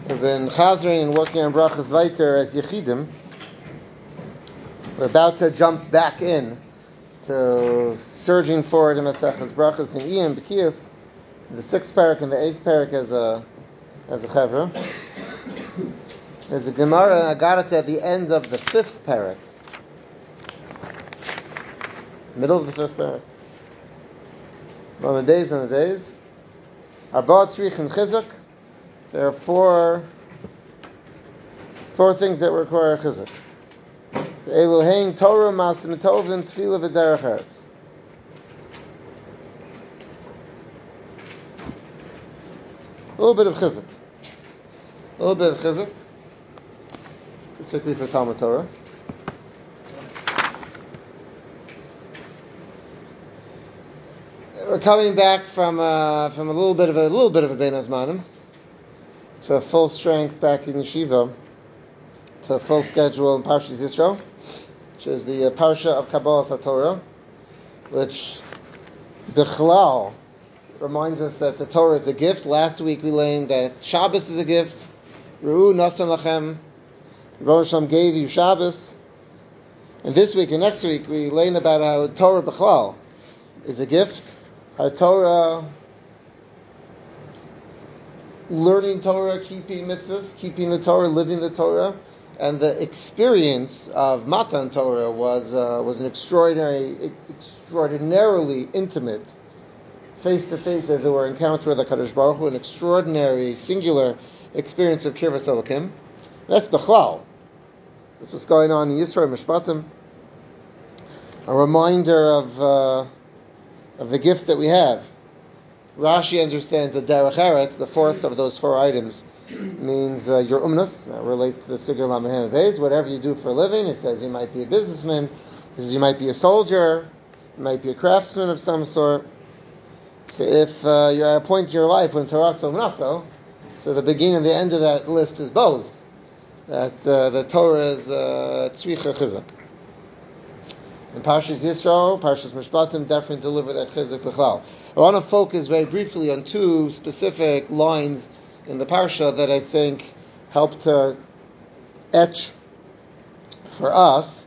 We've been chazering and working on brachas weiter as yechidim. We're about to jump back in to surging forward in Maseches brachas and Iyam B'kiyas, the 6th parak and the 8th parak as a chevra. There's a Gemara. I got it at the end of the 5th parak, middle of the 5th parak. On the days. Arba tzrich and chizuk. There are four things that require chizuk. Elohein Torah Maasim Tovim Tefillah V'derech Eretz. A little bit of chizuk, particularly for Talmud Torah. We're coming back from a little bit of a Bein Hazmanim to a full strength back in yeshiva, to a full schedule in Parshas Yisro, which is the parsha of Kabbalas HaTorah, which Bichlal reminds us that the Torah is a gift. Last week we learned that Shabbos is a gift. Ru'u Nasan Lachem, Rosh Hashem gave you Shabbos. And this week and next week we learn about how Torah Bichlal is a gift. How Torah, learning Torah, keeping mitzvahs, keeping the Torah, living the Torah, and the experience of Matan Torah was an extraordinarily intimate, face-to-face, as it were, encounter with the Kadosh Baruch Hu, an extraordinary, singular experience of Kirvas Elokim. That's Bechlal. That's what's going on in Yisro Mishpatim. A reminder of the gift that we have. Rashi understands that Derech Eretz, the fourth of those four items, means your umnus. That relates to the Sugya Lamahem Beis. Whatever you do for a living, it says you might be a businessman, it says you might be a soldier, you might be a craftsman of some sort. So if you're at a point in your life when Taraso Umnaso, so the beginning and the end of that list is both. That the Torah is Tzricha Chizuk. And Parshas Yisro, Parshas Mishpatim definitely deliver that chizuk b'chlal. I want to focus very briefly on two specific lines in the parsha that I think help to etch for us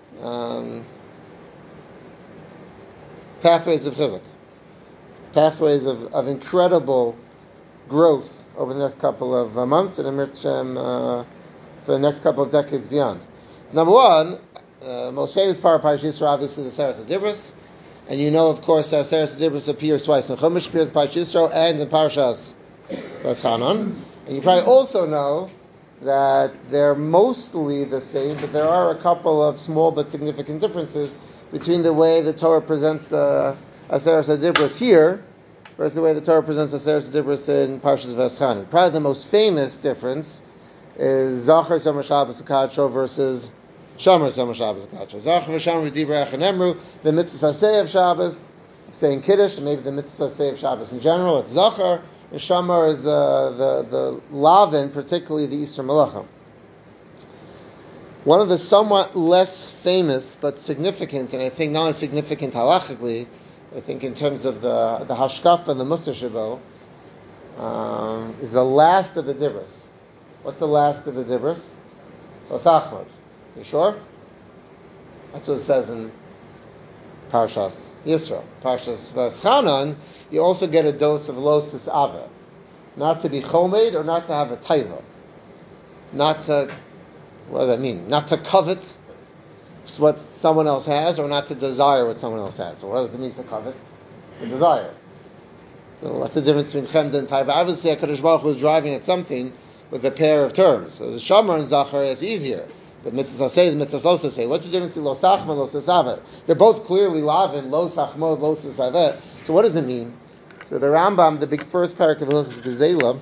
pathways of chizuk, pathways of incredible growth over the next couple of months and for the next couple of decades beyond. Number one, Moshe's Parshas Yisro obviously is the Aseres HaDibros, and you know, of course, Aseres HaDibros appears twice in Chumash, appears in Parshas Yisro and in Parshas Vaschanan. And you probably also know that they're mostly the same, but there are a couple of small but significant differences between the way the Torah presents Aseres HaDibros here versus the way the Torah presents Aseres HaDibros in Parshas Vaschanan. Probably the most famous difference is Zachar Shomer Shabbos HaKadsho versus Shomer Shabbos HaKadsho. Zachar v'Shomer v'Divrei Emru, the mitzvah saseh of Shabbos, saying Kiddush, and maybe the mitzvah saseh of Shabbos in general. It's Zachar, and Shomer is the Lavin, particularly the Easter Malachim. One of the somewhat less famous but significant, and I think not only significant halachically, I think in terms of the hashkafa and the Musar Shabo, is the last of the Dibros. What's the last of the Dibros? Osachmod. You sure? That's what it says in Parshas Yisro. Parshas Vaschanan, you also get a dose of Losis Ava. Not to be chomed or not to have a taiva. Not to, what does that mean? Not to covet what someone else has or not to desire what someone else has. So what does it mean to covet? To desire. So what's the difference between chemda and taiva? Obviously, HaKadosh Baruch Hu is driving at something with a pair of terms. So the Shomer and Zachar is easier. The mitzvah say, the mitzvah say. What's the difference between lo sachma and lo sasavet? They're both clearly lavin, lo sachmod, lo sasavet. So what does it mean? So the Rambam, the big first parak of Hilchos Gezeilah,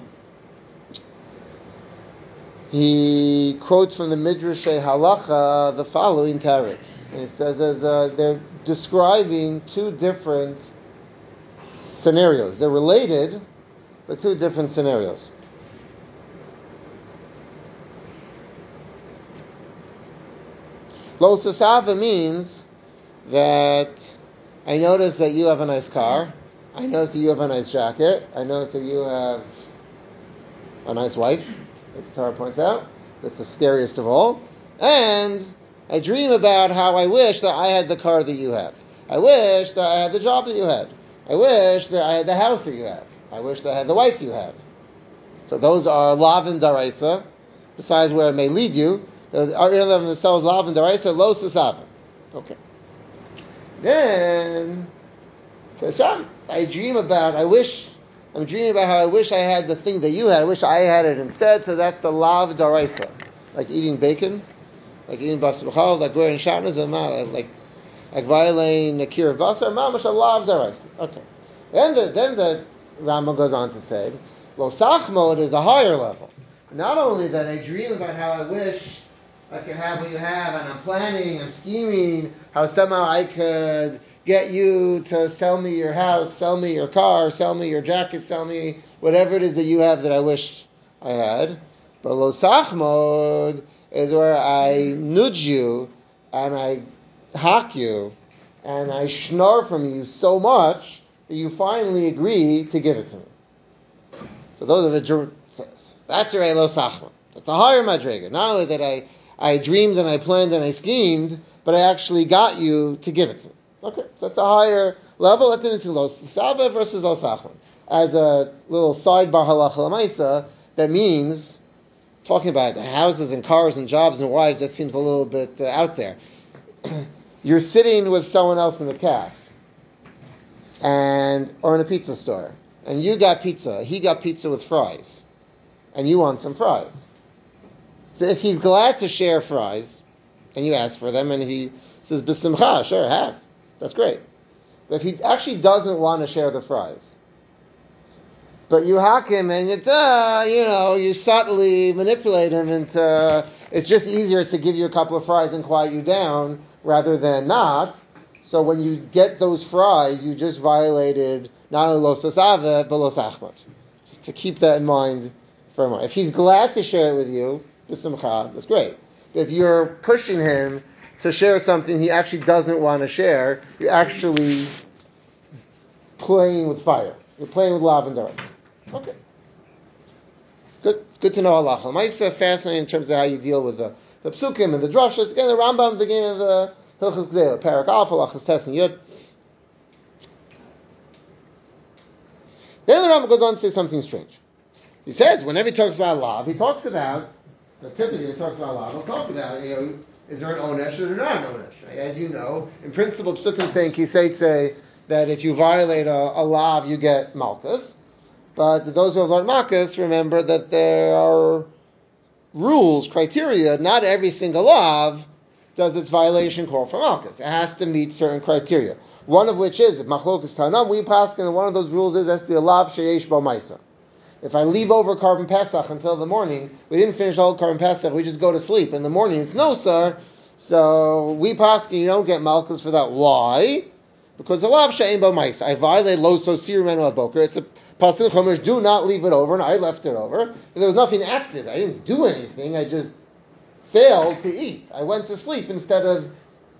he quotes from the Midrashei Halacha the following teretz. He says they're describing two different scenarios. They're related, but two different scenarios. Lo sasava means that I notice that you have a nice car, I notice that you have a nice jacket, I notice that you have a nice wife, as the Torah points out. That's the scariest of all. And I dream about how I wish that I had the car that you have. I wish that I had the job that you had. I wish that I had the house that you have. I wish that I had the wife you have. So those are lav and daraisa, besides where it may lead you. The argument of themselves, lav and daraisa, lo sasava. Okay. Then, says I'm dreaming about how I wish I had the thing that you had. I wish I had it instead. So that's a lav daraisa. Like eating bacon, like eating basar b'chal, like wearing shatnez, like violating a kir of basar, mamash a lav daraisa. Okay. Then the Rambam goes on to say, lo sachmod is a higher level. Not only that I dream about how I wish I could have what you have, and I'm planning, I'm scheming, how somehow I could get you to sell me your house, sell me your car, sell me your jacket, sell me whatever it is that you have that I wish I had. But lo sachmod is where I nudge you, and I hack you, and I snore from you so much that you finally agree to give it to me. So those are the that's your lo sachmod. That's a higher madrega. Not only that I dreamed and I planned and I schemed, but I actually got you to give it to me. Okay, so that's a higher level. That's between lo sava versus lo sachmod. As a little sidebar halacha l'maisa, that means talking about the houses and cars and jobs and wives. That seems a little bit out there. You're sitting with someone else in the caf, or in a pizza store, and you got pizza. He got pizza with fries, and you want some fries. So if he's glad to share fries, and you ask for them, and he says, "B'simcha, sure, have." That's great. But if he actually doesn't want to share the fries, but you hack him and you subtly manipulate him into, it's just easier to give you a couple of fries and quiet you down rather than not. So when you get those fries, you just violated not only lo sasava, but lo sachmod. Just to keep that in mind for a moment. If he's glad to share it with you, b'simcha, that's great. But if you're pushing him to share something he actually doesn't want to share, you're actually playing with fire. You're playing with lav and daras. Okay. Good to know halacha. L'maisa, fascinating in terms of how you deal with the psukim and the drashas. Again, the Rambam, beginning of the Hilchos Gzeila, Parak Alpha, Halachas Tes and Yud. Then the Rambam goes on to say something strange. He says, whenever he talks about lav, typically he talks about lav, he'll talk about, is there an onesh or is there not an onesh? Right? As you know, in principle, psukim saying kiseitze, that if you violate a lav, you get malchus. But those who have learned malchus remember that there are rules, criteria. Not every single lav does its violation call for malchus. It has to meet certain criteria. One of which is, if machlokas tanam, we paskin, and one of those rules is it has to be a lav sheyesh bo maisa. If I leave over Karban Pesach until the morning, we didn't finish all Karban Pesach, we just go to sleep. In the morning, it's no, sir. So we paskin, you don't get malchus for that. Why? Because the lav she'ein bo maisa. I violate lo so sir menu al boker. It's a pasuk chomesh, do not leave it over, and I left it over. But there was nothing active. I didn't do anything. I just failed to eat. I went to sleep instead of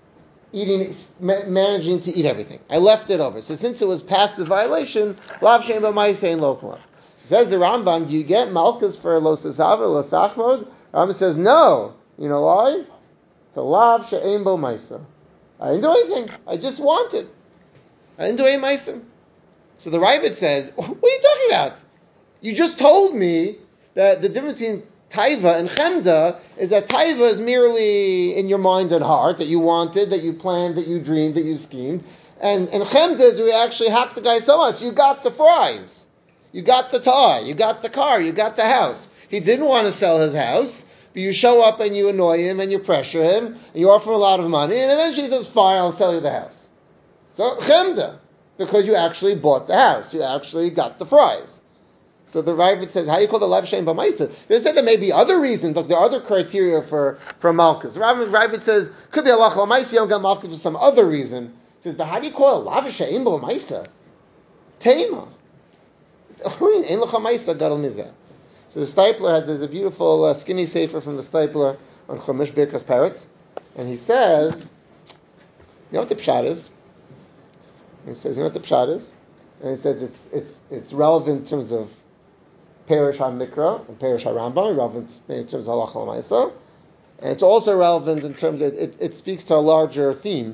managing to eat everything. I left it over. So since it was passive violation, lav she'ein bo maisa in local. Says the Rambam, do you get malchus for lo sasava, lo sachmod? Rambam says, no. You know why? It's a lav she'ein bo maisa. I didn't do anything. I just wanted. I didn't do any maisa. So the Ravid says, what are you talking about? You just told me that the difference between taiva and chemda is that taiva is merely in your mind and heart, that you wanted, that you planned, that you dreamed, that you schemed. And chemda is we actually hacked the guy so much, you got the fries. You got the toy, you got the car, you got the house. He didn't want to sell his house, but you show up and you annoy him and you pressure him, and you offer him a lot of money, and eventually he says, fine, I'll sell you the house. So, chemda, because you actually bought the house, you actually got the fries. So the Ravid says, how do you call the lav she'ein bo maisa? They said there may be other reasons, like there are other criteria for malchus. Ravid says, could be a lav maisa, you don't get malchus for some other reason. He says, but how do you call it lav she'ein bo maisa? Tema. So the Stipler there's a beautiful skinny sefer from the Stipler on Chumash Birkas Parrots, and he says, you know what the pshat is? And he says, you know what the pshat is? And he says it's relevant in terms of Perish HaMikra and Perish HaRambam, relevant in terms of Halacha L'Maisa. And it's also relevant in terms of, it speaks to a larger theme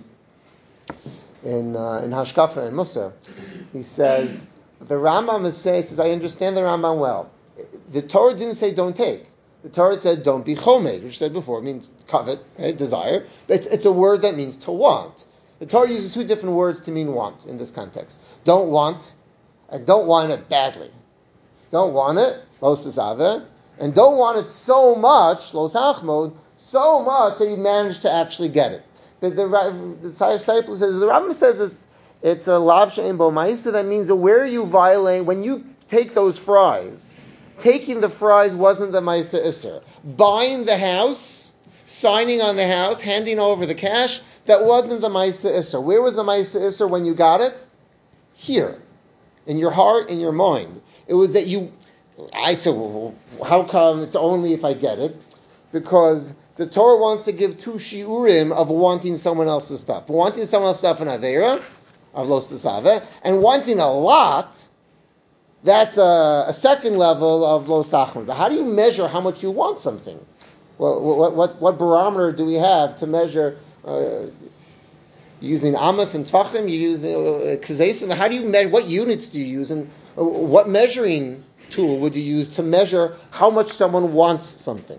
in Hashkafa and Musar. He says, the Rambam says, I understand the Rambam well. The Torah didn't say don't take. The Torah said don't be chomed, which I said before, it means covet, right, desire. But it's a word that means to want. The Torah uses two different words to mean want in this context. Don't want, and don't want it badly. Don't want it, lo sesave, and don't want it so much, lo sachmod, so much that you manage to actually get it. But the Stipler says, the Rambam says it's a lav she'en bo ma'isa. That means that where you violate, when you take those fries, taking the fries wasn't the ma'isa isser. Buying the house, signing on the house, handing over the cash, that wasn't the ma'isa isser. Where was the ma'isa isser when you got it? Here, in your heart, in your mind. It was that I said, well, how come it's only if I get it? Because the Torah wants to give two shiurim of wanting someone else's stuff. Wanting someone else's stuff in Aveira, of Lo Sesave, and wanting a lot, that's a second level of Lo Sachmod. But how do you measure how much you want something? What barometer do we have to measure? Using Amos and Tvachim, you use Kazesim. How do you measure? What units do you use, and what measuring tool would you use to measure how much someone wants something?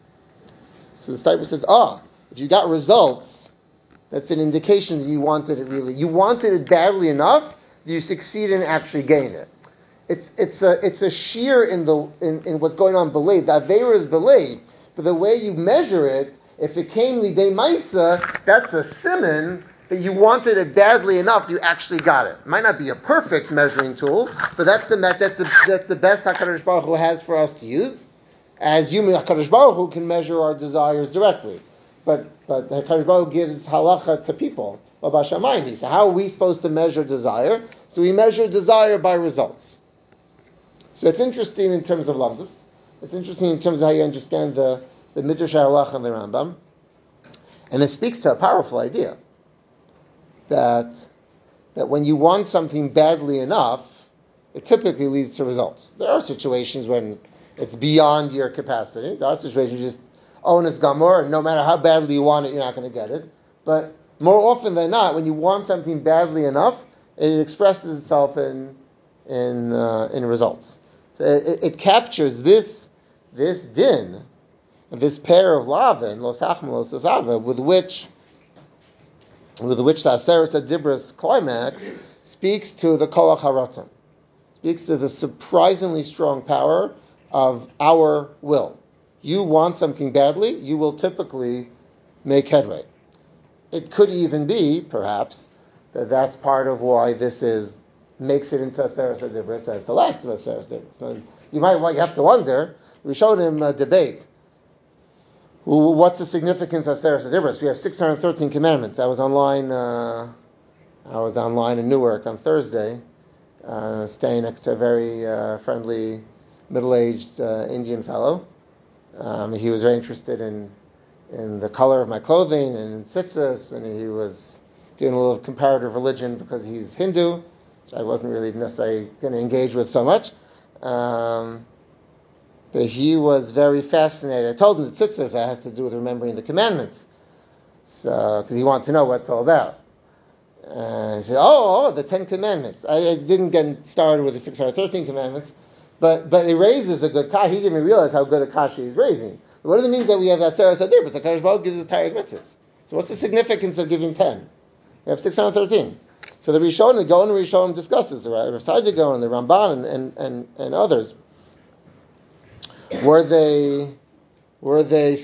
So the Stipler says, if you got results, that's an indication that you wanted it really. You wanted it badly enough that you succeed in actually getting it. It's a sheer in what's going on belayed. The Aveira is belayed, but the way you measure it, if it came Lidei Maisa, that's a siman that you wanted it badly enough, you actually got it. It might not be a perfect measuring tool, but that's the best HaKadosh Baruch Hu has for us to use. As human, HaKadosh Baruch Hu can measure our desires directly. But HaKadosh Baruch Hu gives halacha to people. So how are we supposed to measure desire? So we measure desire by results. So it's interesting in terms of lamdus. It's interesting in terms of how you understand the Midrash HaHalacha and the Rambam. And it speaks to a powerful idea. That when you want something badly enough, it typically leads to results. There are situations when it's beyond your capacity. There are situations you just own its gamor, and no matter how badly you want it, you're not going to get it. But more often than not, when you want something badly enough, it expresses itself in results. So it captures this din, this pair of lavin, lo sachma, lo sesave, with which the Aseret HaDibros climax speaks to the Koach HaRatzon, speaks to the surprisingly strong power of our will. You want something badly, you will typically make headway. It could even be, perhaps, that's part of why this makes it into Aseret HaDibros, and it's the last of Aseret HaDibros. You have to wonder, we showed him a debate. What's the significance of Aseret HaDibros? We have 613 commandments. I was online in Newark on Thursday, staying next to a very friendly, middle-aged Indian fellow. He was very interested in the color of my clothing and in tzitzis, and he was doing a little comparative religion because he's Hindu, which I wasn't really necessarily going to engage with so much. But he was very fascinated. I told him that tzitzis has to do with remembering the commandments, so because he wanted to know what it's all about. He said, the 10 Commandments. I didn't get started with the 613 Commandments, but it raises a good kasha. He didn't even realize how good a kasha he's raising. What does it mean that we have that Aseret HaDibros? The HaKadosh Baruch Hu gives us Tarek mitzvahs. So what's the significance of giving 10? We have 613. So the Rishonim, the Gaon and Rishonim discusses, right? Rav Saadia Gaon, the Ramban, and others. Were they the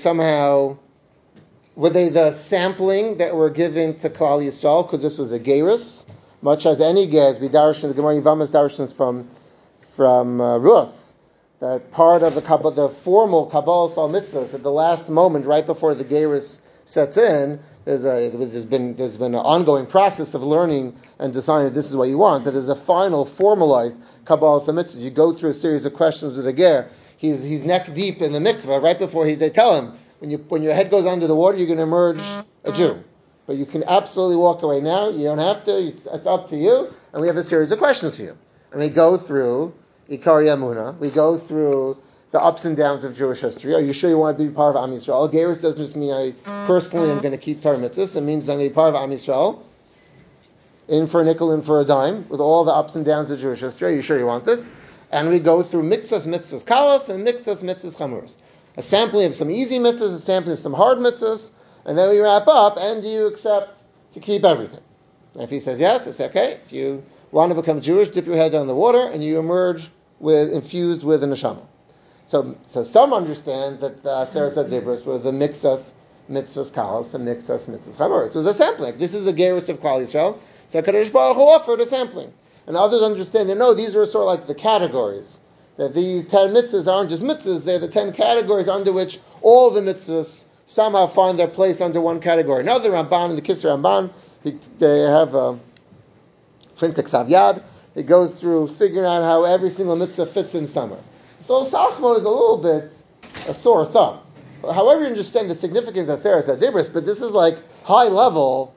sampling that were given to Klal Yisrael because this was a gerus, much as any gerus, we darshan the Gemara Yevamos darshans from Rus, that part of the formal Kabbalah Sal mitzvahs at the last moment, right before the gerus sets in, there's been an ongoing process of learning and deciding that this is what you want, but there's a final formalized Kabbalah Sal mitzvahs. You go through a series of questions with the ger. He's neck deep in the mikveh right before they tell him, when your head goes under the water, you're going to emerge a Jew. But you can absolutely walk away now. You don't have to. It's up to you. And we have a series of questions for you. And we go through, Ikari Amuna. We go through the ups and downs of Jewish history. Are you sure you want to be part of Am Yisrael? Gerus doesn't just mean I personally am going to keep Torah mitzvahs. It means I'm going to be part of Am Yisrael. In for a nickel, in for a dime, with all the ups and downs of Jewish history. Are you sure you want this? And we go through mitzvahs kalas, and mitzvahs chamuras. A sampling of some easy mitzvahs, a sampling of some hard mitzvahs, and then we wrap up, and do you accept to keep everything? And if he says yes, it's okay. If you want to become Jewish, dip your head down in the water, and you emerge infused with a neshama. So some understand that the Aseres HaDibros were the mitzvahs kalos and mitzvahs chamuras. It was a sampling. If this is a gerus of Klal Yisrael, so HaKadosh Baruch Hu offered a sampling. And others understand that no, these are sort of like the categories. That these 10 mitzvahs aren't just mitzvahs, they're the 10 categories under which all the mitzvahs somehow find their place under one category. Now the Ramban and the Kitzur Ramban, they have a Printek Savyad. It goes through figuring out how every single mitzvah fits in somewhere. So Sachmo is a little bit a sore thumb. However, you understand the significance of Aseres HaDibros, but this is like high level.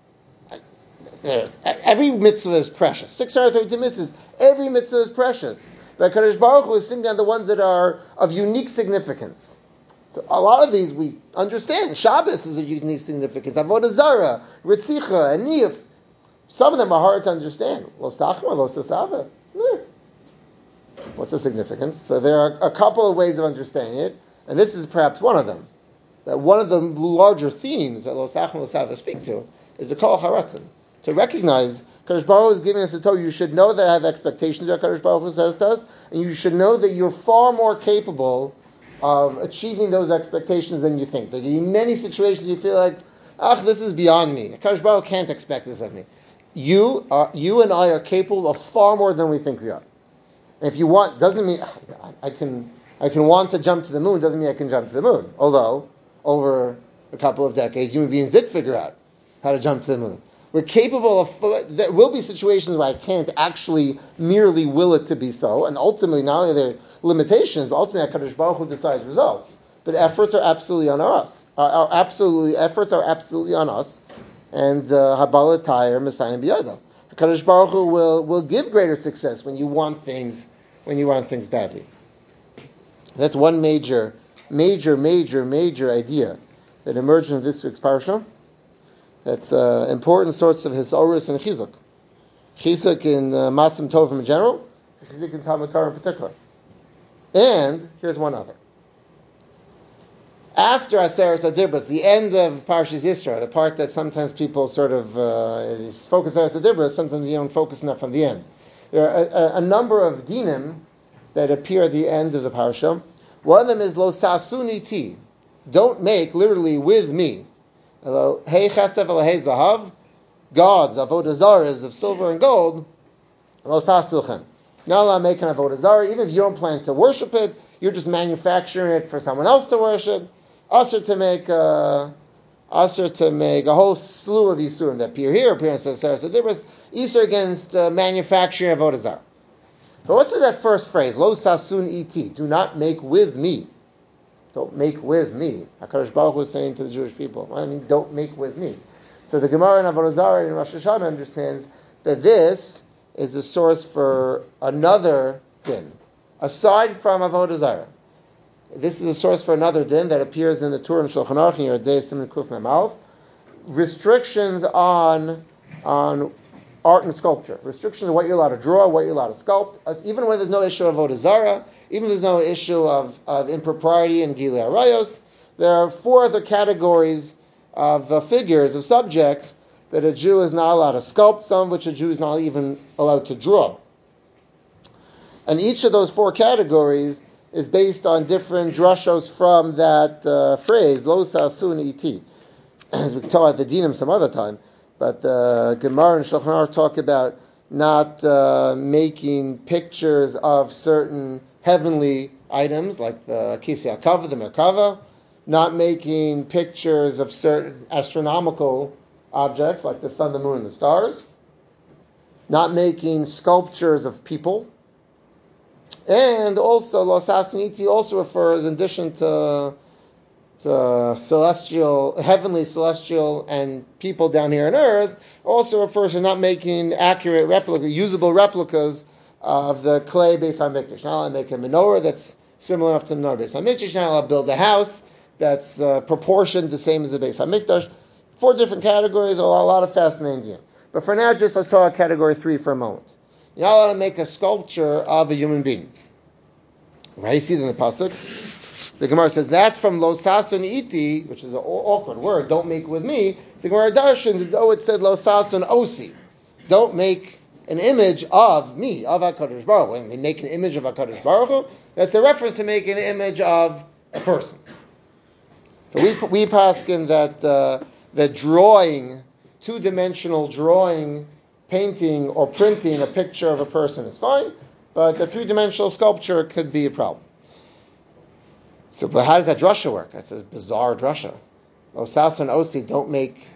Every mitzvah is precious. 632 mitzvahs, every mitzvah is precious. But Kadosh Baruch Hu is singling out the ones that are of unique significance. So a lot of these we understand. Shabbos is of unique significance. Avodah Zarah, Ritzicha, and Niyuf. Some of them are hard to understand. Lo Sachma, Lo Sasava. What's the significance? So there are a couple of ways of understanding it, and this is perhaps one of them. That one of the larger themes that Lo Sachma, Lo Sasava speak to is the Kol Haratzon. To recognize Kadosh Baruch Hu is giving us a Torah. You should know that I have expectations that Kadosh Baruch Hu says to us, and you should know that you're far more capable of achieving those expectations than you think. That in many situations you feel like, this is beyond me. Kadosh Baruch Hu can't expect this of me. You and I are capable of far more than we think we are. And if you want, doesn't mean I can want to jump to the moon. Doesn't mean I can jump to the moon. Although over a couple of decades, human beings did figure out how to jump to the moon. We're capable of, there will be situations where I can't actually merely will it to be so, and ultimately, not only are there limitations, but ultimately HaKadosh Baruch Hu decides results. But efforts are absolutely on us. Efforts are absolutely on us, and Habala Tayr, Messiah Biyado. HaKadosh Baruch Hu will give greater success when you want things badly. That's one major idea that emerged in this week's parsha. That's important sorts of Hisorus and Chizuk. Chizuk in Masim Tovim in general, Chizuk in Talmud Torah in particular. And here's one other. After Aseres HaDibros, the end of Parshas Yisro, the part that sometimes people sort of focus on Aseres HaDibros, sometimes you don't focus enough on the end. There are a number of dinim that appear at the end of the parsha. One of them is Lo Sasuni Ti. Don't make, literally, with me. Hello, hey chesef el hey zahav, gods, avodah zaras of silver and gold, lo sasilchem. Not allowed to make an avodah zara, even if you don't plan to worship it, you're just manufacturing it for someone else to worship. Usher to make a whole slew of yisurim that appear here, appear in Aseres HaDibros, Isur against manufacturing avodah zara. But what's with that first phrase? Lo sasun iti, do not make with me. Don't make with me. HaKadosh Baruch Hu is saying to the Jewish people, don't make with me. So the Gemara in Avodah Zarah in Rosh Hashanah understands that this is a source for another din. Aside from Avodah Zarah, this is a source for another din that appears in the Torah and Shulchan Aruch in Yerdei Siman Kuf Mem Aleph. Restrictions on art and sculpture. Restrictions on what you're allowed to draw, what you're allowed to sculpt. Even when there's no issue of Avodah Zarah, even if there's no issue of impropriety and Gilei Arayos, there are 4 other categories of figures, of subjects, that a Jew is not allowed to sculpt, some of which a Jew is not even allowed to draw. And each of those 4 categories is based on different drashos from that phrase, Lo Sasun Iti. As we can talk about the dinim some other time, but the Gemara and Shulchan Aruch talk about not making pictures of certain heavenly items, like the Kisei HaKavod, the Merkava, not making pictures of certain astronomical objects, like the sun, the moon, and the stars, not making sculptures of people, and also Lo Sasun Iti also refers, in addition to celestial, heavenly, celestial, and people down here on earth, also refers to not making accurate usable replicas of the clay Beis HaMikdash. Now I'll make a menorah that's similar enough to the menorah Beis HaMikdash. Now I'll build a house that's proportioned the same as the Beis HaMikdash. 4 different categories, a lot of fascinating deal. But for now, just let's talk about category 3 for a moment. You're not allowed to make a sculpture of a human being. Right? You see it in the pasuk. So the Gemara says that's from lo sasun iti, which is an awkward word. Don't make with me. So the Gemara darshans is it said lo sasun osi. Don't make an image of me, of HaKadosh Baruch Hu. When we make an image of HaKadosh Baruch Hu, that's a reference to make an image of a person. So we paskin that drawing, 2-dimensional drawing, painting or printing a picture of a person is fine, but the 3-dimensional sculpture could be a problem. So, but how does that drasha work? That's a bizarre drasha. Osas and Osi don't make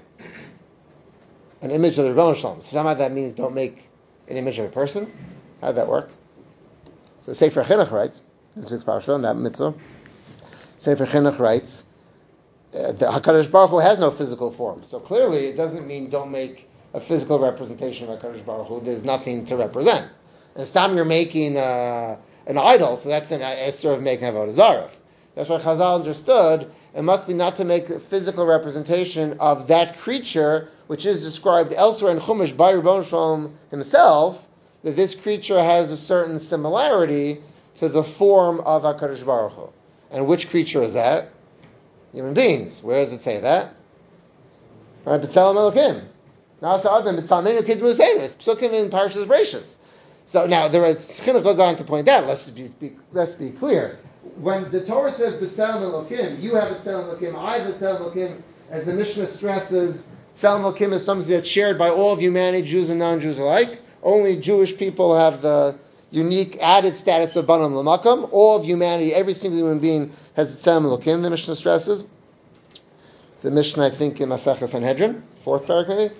an image of the Rebbeinu Shalom. Somehow that means don't make an image of a person. How did that work? So Sefer Chinuch writes, this week's parasha, in that mitzvah, Sefer Chinuch writes, the HaKadosh Baruch Hu has no physical form. So clearly it doesn't mean don't make a physical representation of HaKadosh Baruch Hu. There's nothing to represent. And it's time you're making an idol, so that's an Esser of making Avodah Zarah. That's why Chazal understood it must be not to make a physical representation of that creature, which is described elsewhere in Chumash by Rebbeinu Shalom himself, that this creature has a certain similarity to the form of HaKadosh Baruch Hu. And which creature is that? Human beings. Where does it say that? Right, B'Tselem Elokim. Now it's the other B'Tselem Elokim Museinu. It's Psukim in Parashas Bereishis. So now there is Chinuch goes on to point out. Let's be clear. When the Torah says B'Tselem Elokim, you have B'Tselem Elokim, I have B'Tselem Elokim, as the Mishnah stresses, B'Tselem Elokim is something that's shared by all of humanity, Jews and non-Jews alike. Only Jewish people have the unique added status of Banam L'Makam. All of humanity, every single human being has B'Tselem Elokim, the Mishnah stresses. The Mishnah, I think, in Masechah Sanhedrin, 4th paragraph maybe.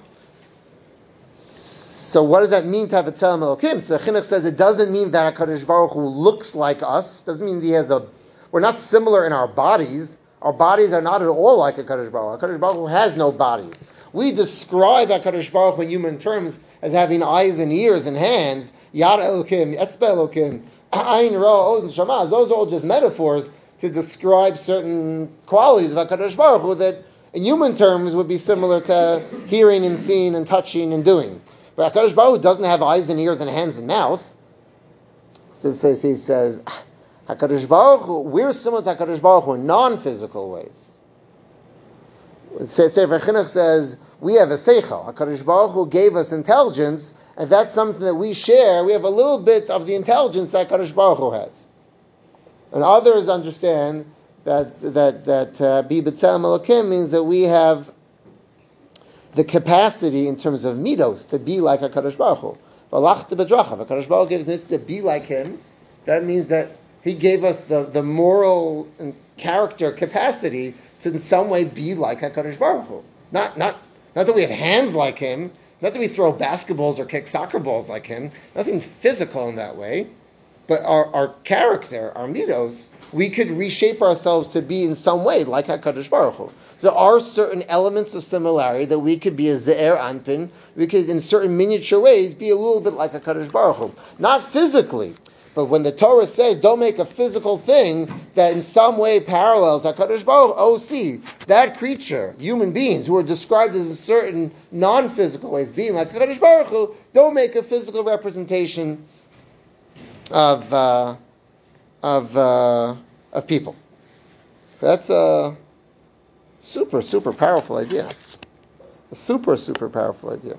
So what does that mean to have a B'Tselem Elokim? So Chinuch says it doesn't mean that HaKadosh Baruch Hu looks like us. Doesn't mean we're not similar in our bodies. Our bodies are not at all like HaKadosh Baruch Hu. HaKadosh Baruch Hu has no bodies. We describe HaKadosh Baruch Hu in human terms as having eyes and ears and hands. Yad Elokim, Etzbe Elokim, Ayin Ra, Oz, Shama. Those are all just metaphors to describe certain qualities of HaKadosh Baruch Hu that in human terms would be similar to hearing and seeing and touching and doing. But HaKadosh Baruch Hu doesn't have eyes and ears and hands and mouth. So he says, HaKadosh Baruch Hu, we're similar to HaKadosh Baruch Hu in non-physical ways. Sefer Chinuch says, we have a seichel. HaKadosh Baruch Hu gave us intelligence, and that's something that we share. We have a little bit of the intelligence that HaKadosh Baruch Hu has. And others understand that Bi B'Tselem Elokim means that we have the capacity in terms of midos to be like HaKadosh Baruch Hu. V'alachta b'drachav. HaKadosh Baruch Hu gives us to be like Him. That means that He gave us the moral and character capacity to in some way be like HaKadosh Baruch Hu. Not that we have hands like Him, not that we throw basketballs or kick soccer balls like Him, nothing physical in that way, but our character, our midos, we could reshape ourselves to be in some way like HaKadosh Baruch Hu. So there are certain elements of similarity that we could be a Ze'er Anpin, we could in certain miniature ways be a little bit like HaKadosh Baruch Hu. Not physically, but when the Torah says don't make a physical thing that in some way parallels HaKadosh Baruch Hu, see, that creature, human beings who are described as a certain non-physical ways being like HaKadosh Baruch Hu, don't make a physical representation of people. That's a super, super powerful idea. A super, super powerful idea.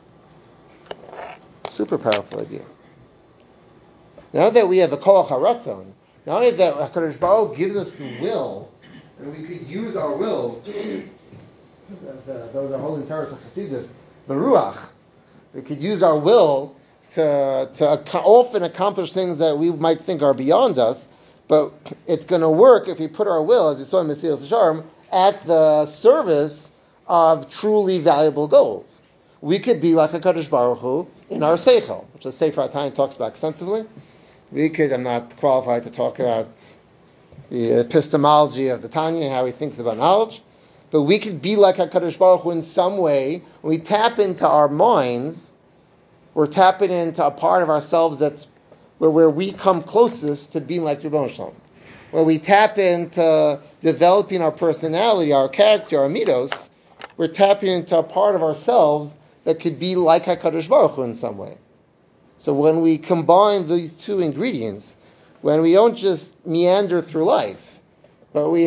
Super powerful idea. Now that we have a Koach HaRatzon, not only that HaKadosh Baruch Hu gives us the will, and we could use our will, those are holding Taras HaChasidus, the Ruach, we could use our will to often accomplish things that we might think are beyond us, but it's going to work if we put our will, as we saw in Mesilas Yesharim, at the service of truly valuable goals. We could be like HaKadosh Baruch Hu in our seichel, which the Sefer HaTanya talks about extensively. I'm not qualified to talk about the epistemology of the Tanya and how he thinks about knowledge, but we could be like HaKadosh Baruch Hu in some way. When we tap into our minds, we're tapping into a part of ourselves that's where we come closest to being like Ribbono Shel Olam. When we tap into developing our personality, our character, our midos, we're tapping into a part of ourselves that could be like HaKadosh Baruch Hu in some way. So when we combine these two ingredients, when we don't just meander through life, but we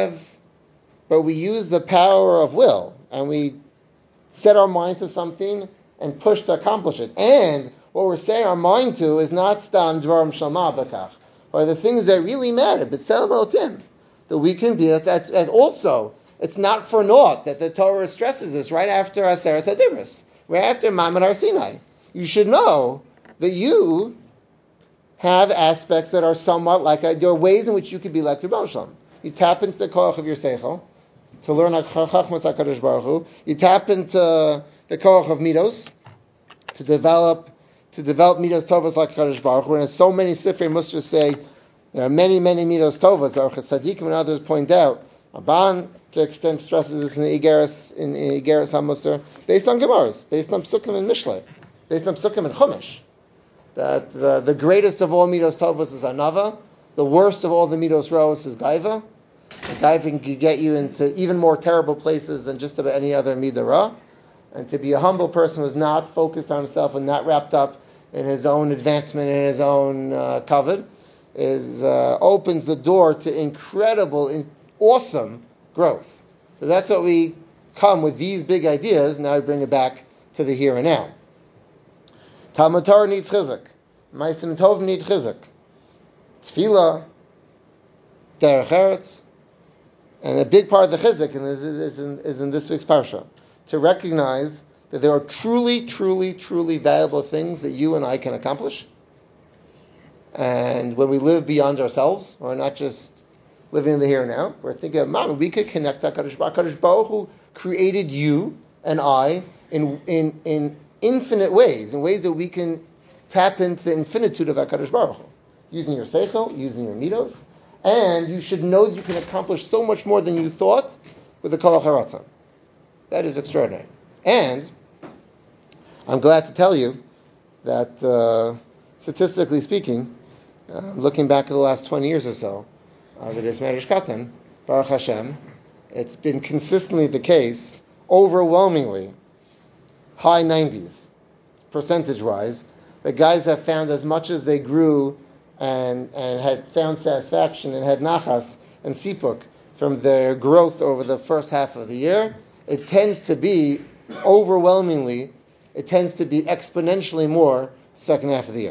use the power of will, and we set our mind to something and push to accomplish it. And what we're setting our mind to is not stam dvarim shalma bakach, or the things that really matter, but selam elokim, that we can be that also. It's not for naught that the Torah stresses this right after Aseret HaDibros, right after Ma'amad Har Sinai. You should know that you have aspects that are somewhat like, there are ways in which you could be like Ribbono Shel Olam. You tap into the koach of your seichel to learn Chachmas HaKadosh Baruch Hu. You tap into the koach of midos to develop midos tovas like HaKadosh Baruch Hu. And as so many Sifrei Musar say, there are many, many midos tovas. The Orchos Tzadikim and others point out. Rabban, to extent, stresses this in Igeres HaMusar, based on Gemaras, based on Psukim and Mishlei, based on Psukim and Chumash, that the greatest of all midos tovas is anava, the worst of all the midos raos is gaiva. And gaiva can get you into even more terrible places than just about any other midah ra. And to be a humble person who's not focused on himself and not wrapped up in his own advancement and his own kavod, opens the door to incredible, awesome growth. So that's what we come with, these big ideas. Now we bring it back to the here and now. Talmud Torah needs chizuk. Ma'asim Tov need chizuk. Tefillah, derech eretz, and a big part of the chizuk is in this week's parsha, to recognize that there are truly, truly, truly valuable things that you and I can accomplish. And when we live beyond ourselves, we're not just living in the here and now, we're thinking of, Mama, we could connect to HaKadosh Baruch Hu. HaKadosh Baruch Hu created you and I in infinite ways, in ways that we can tap into the infinitude of HaKadosh Baruch Hu, using your seichel, using your midos, and you should know that you can accomplish so much more than you thought with the Kol HaRatzon. That is extraordinary. And I'm glad to tell you that, statistically speaking, looking back at the last 20 years or so, the Beis Medrash Katan, Baruch Hashem, it's been consistently the case, overwhelmingly, high 90s, percentage-wise, the guys have found as much as they grew and had found satisfaction and had nachas and sipuk from their growth over the first half of the year, it tends to be exponentially more second half of the year.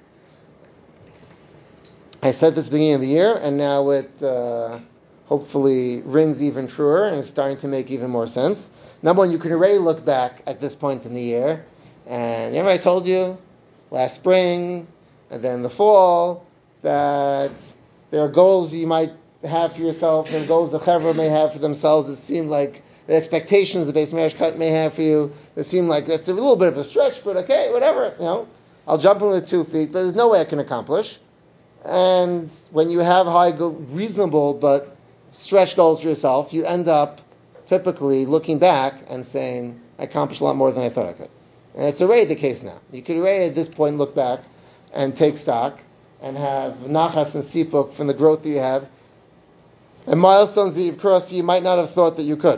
I said this beginning of the year, and now it hopefully rings even truer and is starting to make even more sense. Number one, you can already look back at this point in the year, and remember I told you last spring and then the fall that there are goals you might have for yourself and goals the Chevra may have for themselves. It seemed like the expectations the Beis Medrash Cut may have for you, it seemed like that's a little bit of a stretch, but okay, whatever, I'll jump in with 2 feet, but there's no way I can accomplish. And when you have reasonable but stretch goals for yourself, you end up typically looking back and saying, I accomplished a lot more than I thought I could. And it's already the case now. You could already at this point look back and take stock and have nachas and sipuk from the growth that you have and milestones that you've crossed you might not have thought that you could.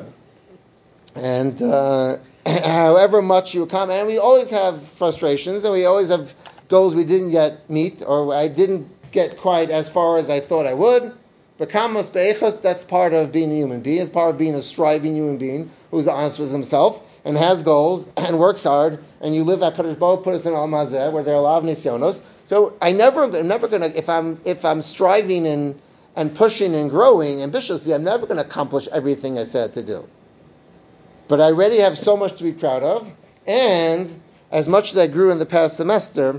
And however much you accomplish, and we always have frustrations and we always have goals we didn't yet meet, or I didn't get quite as far as I thought I would. But kamos be'echos, that's part of being a human being. It's part of being a striving human being who's honest with himself and has goals and works hard. And you live at Kadosh Baruch Hu put us in Al Mazeh, where there are a lot of nisyonos. So I'm never gonna if I'm striving and pushing and growing ambitiously, I'm never gonna accomplish everything I said to do. But I already have so much to be proud of, and as much as I grew in the past semester,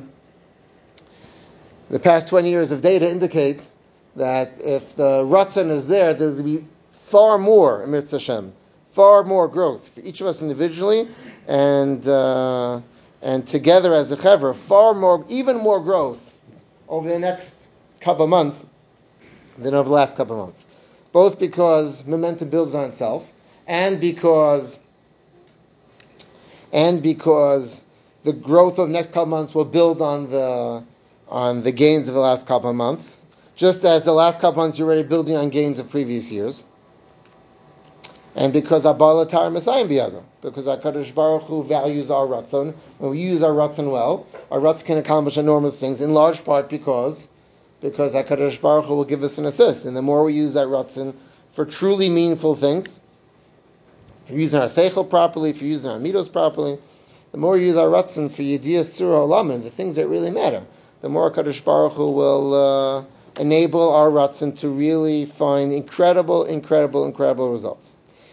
the past 20 years of data indicate that if the Ratzon is there, there'll be far more, Amir Tzashem, far more growth for each of us individually, and together as a Chevra, even more growth over the next couple of months than over the last couple of months. Both because momentum builds on itself, and because the growth of the next couple of months will build on the on the gains of the last couple of months, just as the last couple of months you're already building on gains of previous years. And because Abba Tar Messiah Biyago, because HaKadosh Baruch Hu values our Ratzon, when we use our Ratzon well, our Ratzon can accomplish enormous things, in large part because HaKadosh Baruch Hu will give us an assist. And the more we use that Ratzon for truly meaningful things, if you're using our Seichel properly, if you're using our Midos properly, the more we use our Ratzon for Yediyah Surah Olam, the things that really matter, the more HaKadosh Baruch Hu will enable our Ratzon to really find incredible results.